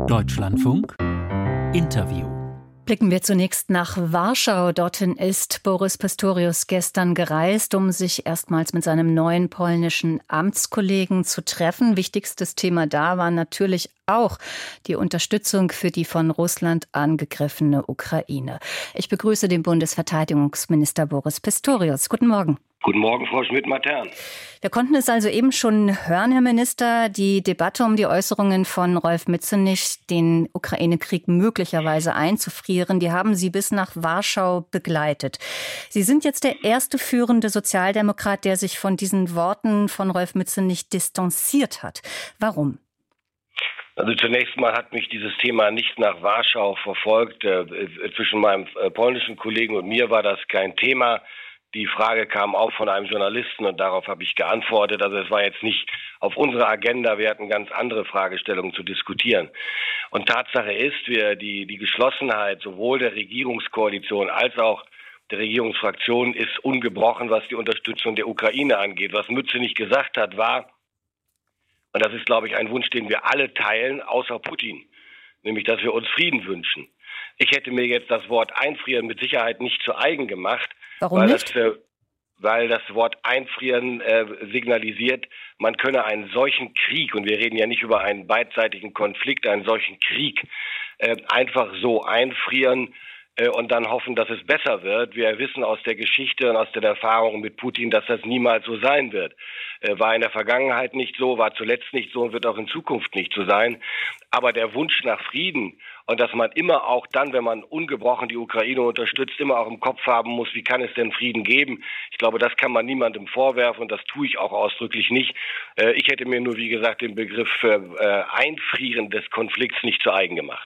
Deutschlandfunk Interview. Blicken wir zunächst nach Warschau. Dorthin ist Boris Pistorius gestern gereist, um sich erstmals mit seinem neuen polnischen Amtskollegen zu treffen. Wichtigstes Thema da war natürlich auch die Unterstützung für die von Russland angegriffene Ukraine. Ich begrüße den Bundesverteidigungsminister Boris Pistorius. Guten Morgen. Guten Morgen, Frau Schmidt-Matern. Wir konnten es also eben schon hören, Herr Minister, die Debatte um die Äußerungen von Rolf Mützenich, den Ukraine-Krieg möglicherweise einzufrieren, die haben Sie bis nach Warschau begleitet. Sie sind jetzt der erste führende Sozialdemokrat, der sich von diesen Worten von Rolf Mützenich distanziert hat. Warum? Also zunächst mal hat mich dieses Thema nicht nach Warschau verfolgt. Zwischen meinem polnischen Kollegen und mir war das kein Thema. Die Frage kam auch von einem Journalisten und darauf habe ich geantwortet. Also es war jetzt nicht auf unserer Agenda. Wir hatten ganz andere Fragestellungen zu diskutieren. Und Tatsache ist, die Geschlossenheit sowohl der Regierungskoalition als auch der Regierungsfraktion ist ungebrochen, was die Unterstützung der Ukraine angeht. Was Mützenich gesagt hat, war, und das ist, glaube ich, ein Wunsch, den wir alle teilen, außer Putin, nämlich, dass wir uns Frieden wünschen. Ich hätte mir jetzt das Wort einfrieren mit Sicherheit nicht zu eigen gemacht. Warum nicht? Weil das Wort einfrieren signalisiert, man könne einen solchen Krieg, und wir reden ja nicht über einen beidseitigen Konflikt, einen solchen Krieg einfach so einfrieren und dann hoffen, dass es besser wird. Wir wissen aus der Geschichte und aus den Erfahrungen mit Putin, dass das niemals so sein wird. War in der Vergangenheit nicht so, war zuletzt nicht so und wird auch in Zukunft nicht so sein. Aber der Wunsch nach Frieden und dass man immer auch dann, wenn man ungebrochen die Ukraine unterstützt, immer auch im Kopf haben muss, wie kann es denn Frieden geben? Ich glaube, das kann man niemandem vorwerfen und das tue ich auch ausdrücklich nicht. Ich hätte mir nur, wie gesagt, den Begriff Einfrieren des Konflikts nicht zu eigen gemacht.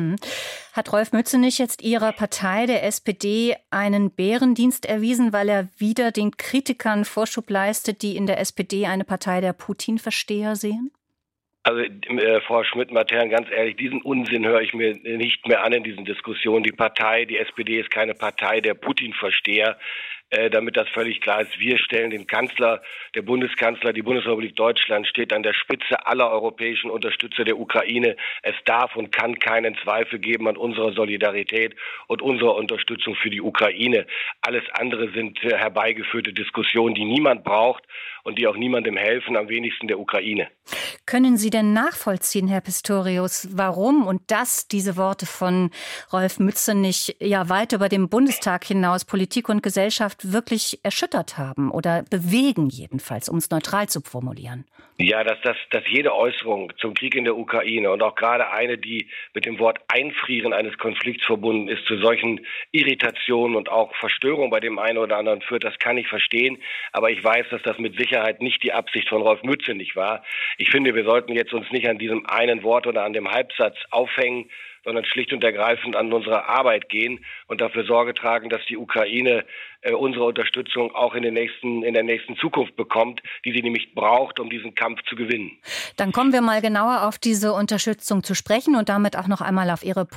Hat Rolf Mützenich jetzt Ihrer Partei, der SPD, einen Bärendienst erwiesen, weil er wieder den Kritikern Vorschub leistet, die in der SPD eine Partei der Putin-Versteher sehen? Also, Frau Schmidt-Matern, ganz ehrlich, diesen Unsinn höre ich mir nicht mehr an in diesen Diskussionen. Die SPD ist keine Partei der Putin-Versteher. Damit das völlig klar ist, wir stellen den Kanzler, der Bundeskanzler, die Bundesrepublik Deutschland steht an der Spitze aller europäischen Unterstützer der Ukraine. Es darf und kann keinen Zweifel geben an unserer Solidarität und unserer Unterstützung für die Ukraine. Alles andere sind herbeigeführte Diskussionen, die niemand braucht und die auch niemandem helfen, am wenigsten der Ukraine. Können Sie denn nachvollziehen, Herr Pistorius, warum und dass diese Worte von Rolf Mützenich ja weit über den Bundestag hinaus Politik und Gesellschaft wirklich erschüttert haben oder bewegen jedenfalls, um es neutral zu formulieren? Ja, dass jede Äußerung zum Krieg in der Ukraine und auch gerade eine, die mit dem Wort Einfrieren eines Konflikts verbunden ist, zu solchen Irritationen und auch Verstörungen bei dem einen oder anderen führt, das kann ich verstehen. Aber ich weiß, dass das mit Sicherheit nicht die Absicht von Rolf Mützenich war. Ich finde, wir sollten jetzt uns nicht an diesem einen Wort oder an dem Halbsatz aufhängen, sondern schlicht und ergreifend an unsere Arbeit gehen und dafür Sorge tragen, dass die Ukraine unsere Unterstützung auch in der nächsten Zukunft bekommt, die sie nämlich braucht, um diesen Kampf zu gewinnen. Dann kommen wir mal genauer auf diese Unterstützung zu sprechen und damit auch noch einmal auf Ihre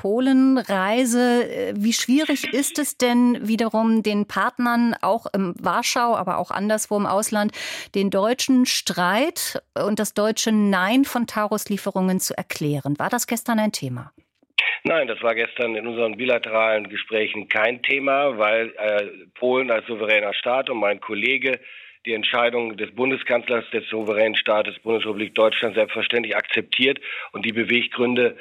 Polenreise. Wie schwierig ist es denn wiederum den Partnern auch in Warschau, aber auch anderswo im Ausland, den deutschen Streit und das deutsche Nein von Taurus-Lieferungen zu erklären? War das gestern ein Thema? Nein, das war gestern in unseren bilateralen Gesprächen kein Thema, weil Polen als souveräner Staat und mein Kollege die Entscheidung des Bundeskanzlers des souveränen Staates Bundesrepublik Deutschland selbstverständlich akzeptiert und die Beweggründe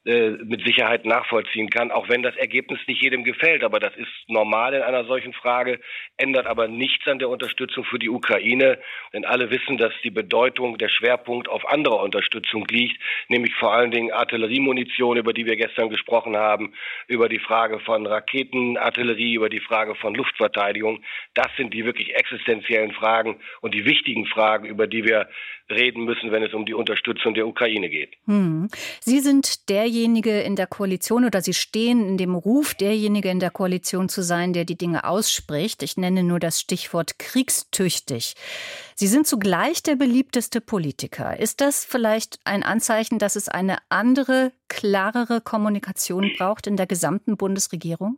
mit Sicherheit nachvollziehen kann, auch wenn das Ergebnis nicht jedem gefällt. Aber das ist normal in einer solchen Frage, ändert aber nichts an der Unterstützung für die Ukraine. Denn alle wissen, dass die Bedeutung, der Schwerpunkt auf anderer Unterstützung liegt, nämlich vor allen Dingen Artilleriemunition, über die wir gestern gesprochen haben, über die Frage von Raketenartillerie, über die Frage von Luftverteidigung. Das sind die wirklich existenziellen Fragen und die wichtigen Fragen, über die wir reden müssen, wenn es um die Unterstützung der Ukraine geht. Sie sind derjenige in der Koalition oder Sie stehen in dem Ruf, derjenige in der Koalition zu sein, der die Dinge ausspricht. Ich nenne nur das Stichwort kriegstüchtig. Sie sind zugleich der beliebteste Politiker. Ist das vielleicht ein Anzeichen, dass es eine andere, klarere Kommunikation braucht in der gesamten Bundesregierung?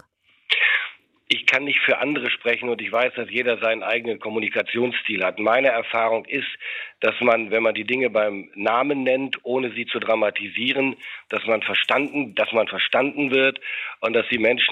Ich kann nicht für andere sprechen und ich weiß, dass jeder seinen eigenen Kommunikationsstil hat. Meine Erfahrung ist, dass man, wenn man die Dinge beim Namen nennt, ohne sie zu dramatisieren, dass man verstanden wird und dass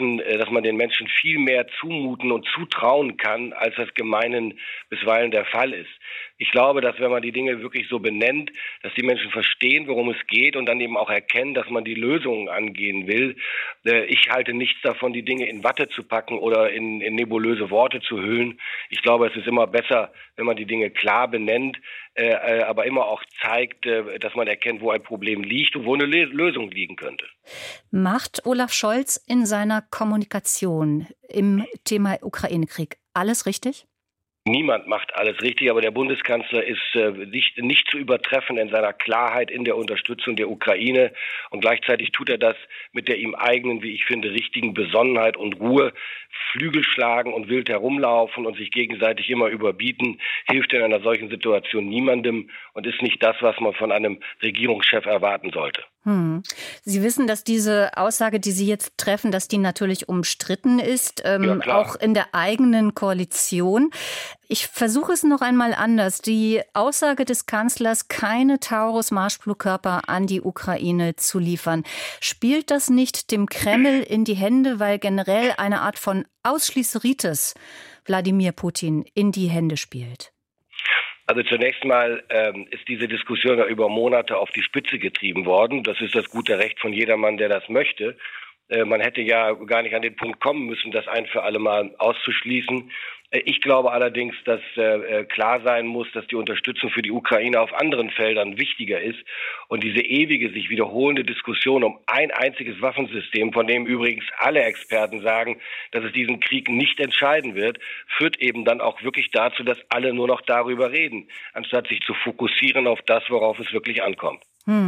man den Menschen viel mehr zumuten und zutrauen kann, als das gemeinen bisweilen der Fall ist. Ich glaube, dass wenn man die Dinge wirklich so benennt, dass die Menschen verstehen, worum es geht und dann eben auch erkennen, dass man die Lösungen angehen will. Ich halte nichts davon, die Dinge in Watte zu packen oder in nebulöse Worte zu hüllen. Ich glaube, es ist immer besser, wenn man die Dinge klar benennt, aber immer auch zeigt, dass man erkennt, wo ein Problem liegt und wo eine Lösung liegen könnte. Macht Olaf Scholz in seiner Kommunikation im Thema Ukraine-Krieg alles richtig? Niemand macht alles richtig, aber der Bundeskanzler ist nicht zu übertreffen in seiner Klarheit in der Unterstützung der Ukraine. Und gleichzeitig tut er das mit der ihm eigenen, wie ich finde, richtigen Besonnenheit und Ruhe. Flügel schlagen und wild herumlaufen und sich gegenseitig immer überbieten, hilft in einer solchen Situation niemandem und ist nicht das, was man von einem Regierungschef erwarten sollte. Sie wissen, dass diese Aussage, die Sie jetzt treffen, dass die natürlich umstritten ist, auch in der eigenen Koalition. Ich versuche es noch einmal anders. Die Aussage des Kanzlers, keine Taurus-Marschflugkörper an die Ukraine zu liefern. Spielt das nicht dem Kreml in die Hände, weil generell eine Art von Ausschließeritis Wladimir Putin in die Hände spielt? Also zunächst mal ist diese Diskussion ja über Monate auf die Spitze getrieben worden. Das ist das gute Recht von jedermann, der das möchte. Man hätte ja gar nicht an den Punkt kommen müssen, das ein für alle Mal auszuschließen. Ich glaube allerdings, dass klar sein muss, dass die Unterstützung für die Ukraine auf anderen Feldern wichtiger ist. Und diese ewige, sich wiederholende Diskussion um ein einziges Waffensystem, von dem übrigens alle Experten sagen, dass es diesen Krieg nicht entscheiden wird, führt eben dann auch wirklich dazu, dass alle nur noch darüber reden, anstatt sich zu fokussieren auf das, worauf es wirklich ankommt.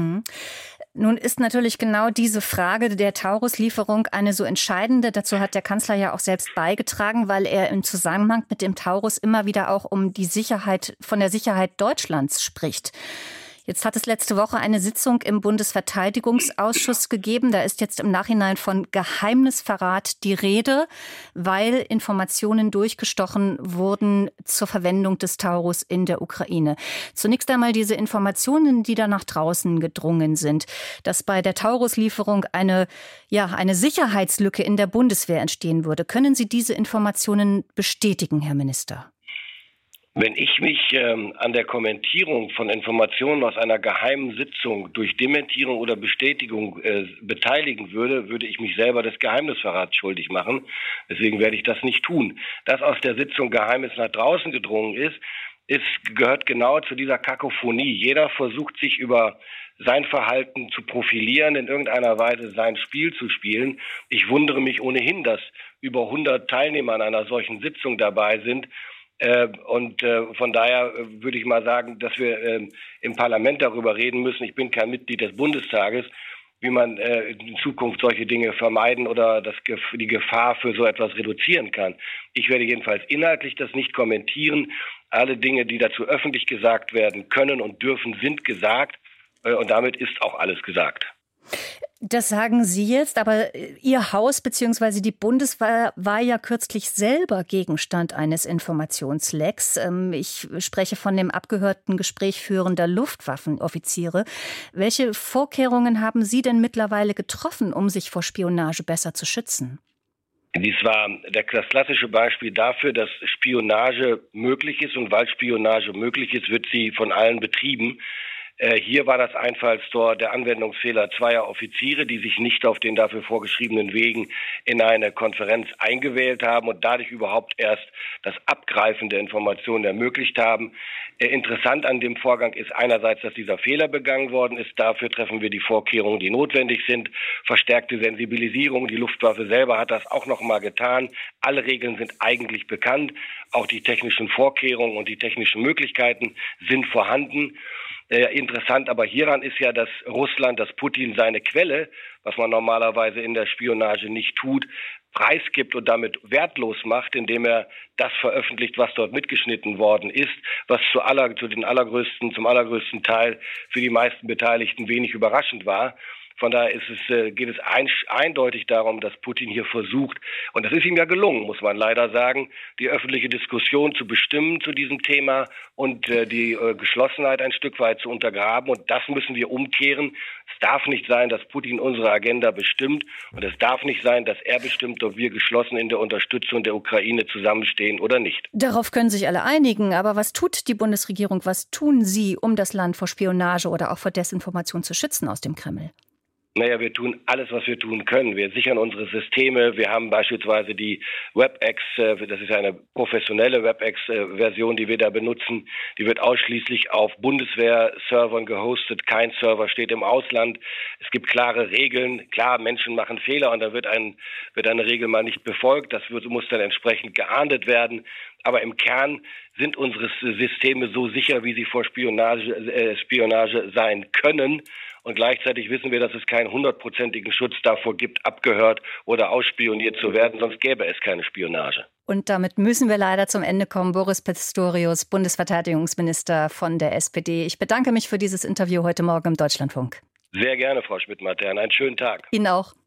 Nun ist natürlich genau diese Frage der Taurus-Lieferung eine so entscheidende. Dazu hat der Kanzler ja auch selbst beigetragen, weil er im Zusammenhang mit dem Taurus immer wieder auch von der Sicherheit Deutschlands spricht. Jetzt hat es letzte Woche eine Sitzung im Bundesverteidigungsausschuss gegeben. Da ist jetzt im Nachhinein von Geheimnisverrat die Rede, weil Informationen durchgestochen wurden zur Verwendung des Taurus in der Ukraine. Zunächst einmal diese Informationen, die da nach draußen gedrungen sind, dass bei der Taurus-Lieferung eine Sicherheitslücke in der Bundeswehr entstehen würde. Können Sie diese Informationen bestätigen, Herr Minister? Wenn ich mich an der Kommentierung von Informationen aus einer geheimen Sitzung durch Dementierung oder Bestätigung beteiligen würde, würde ich mich selber des Geheimnisverrats schuldig machen. Deswegen werde ich das nicht tun. Dass aus der Sitzung Geheimes nach draußen gedrungen gehört genau zu dieser Kakophonie. Jeder versucht, sich über sein Verhalten zu profilieren, in irgendeiner Weise sein Spiel zu spielen. Ich wundere mich ohnehin, dass über 100 Teilnehmer an einer solchen Sitzung dabei sind. Von daher würde ich mal sagen, dass wir im Parlament darüber reden müssen. Ich bin kein Mitglied des Bundestages, wie man in Zukunft solche Dinge vermeiden oder die Gefahr für so etwas reduzieren kann. Ich werde jedenfalls inhaltlich das nicht kommentieren. Alle Dinge, die dazu öffentlich gesagt werden können und dürfen, sind gesagt. Und damit ist auch alles gesagt. Das sagen Sie jetzt, aber Ihr Haus bzw. die Bundeswehr war ja kürzlich selber Gegenstand eines Informationslecks. Ich spreche von dem abgehörten Gespräch führender Luftwaffenoffiziere. Welche Vorkehrungen haben Sie denn mittlerweile getroffen, um sich vor Spionage besser zu schützen? Dies war das klassische Beispiel dafür, dass Spionage möglich ist. Und weil Spionage möglich ist, wird sie von allen betrieben. Hier war das Einfallstor der Anwendungsfehler zweier Offiziere, die sich nicht auf den dafür vorgeschriebenen Wegen in eine Konferenz eingewählt haben und dadurch überhaupt erst das Abgreifen der Informationen ermöglicht haben. Interessant an dem Vorgang ist einerseits, dass dieser Fehler begangen worden ist. Dafür treffen wir die Vorkehrungen, die notwendig sind. Verstärkte Sensibilisierung. Die Luftwaffe selber hat das auch noch mal getan. Alle Regeln sind eigentlich bekannt. Auch die technischen Vorkehrungen und die technischen Möglichkeiten sind vorhanden. Interessant aber hieran ist ja, dass Russland, dass Putin seine Quelle, was man normalerweise in der Spionage nicht tut, preisgibt und damit wertlos macht, indem er das veröffentlicht, was dort mitgeschnitten worden ist, was zum allergrößten Teil für die meisten Beteiligten wenig überraschend war. Von daher geht es eindeutig darum, dass Putin hier versucht, und das ist ihm ja gelungen, muss man leider sagen, die öffentliche Diskussion zu bestimmen zu diesem Thema und die Geschlossenheit ein Stück weit zu untergraben. Und das müssen wir umkehren. Es darf nicht sein, dass Putin unsere Agenda bestimmt. Und es darf nicht sein, dass er bestimmt, ob wir geschlossen in der Unterstützung der Ukraine zusammenstehen oder nicht. Darauf können sich alle einigen. Aber was tut die Bundesregierung? Was tun Sie, um das Land vor Spionage oder auch vor Desinformation zu schützen aus dem Kreml? Naja, wir tun alles, was wir tun können. Wir sichern unsere Systeme. Wir haben beispielsweise die WebEx, das ist eine professionelle WebEx-Version, die wir da benutzen. Die wird ausschließlich auf Bundeswehr-Servern gehostet. Kein Server steht im Ausland. Es gibt klare Regeln. Klar, Menschen machen Fehler und da wird eine Regel mal nicht befolgt. Das muss dann entsprechend geahndet werden. Aber im Kern sind unsere Systeme so sicher, wie sie vor Spionage sein können. Und gleichzeitig wissen wir, dass es keinen 100%igen Schutz davor gibt, abgehört oder ausspioniert zu werden. Sonst gäbe es keine Spionage. Und damit müssen wir leider zum Ende kommen. Boris Pistorius, Bundesverteidigungsminister von der SPD. Ich bedanke mich für dieses Interview heute Morgen im Deutschlandfunk. Sehr gerne, Frau Schmidt-Matern. Einen schönen Tag. Ihnen auch.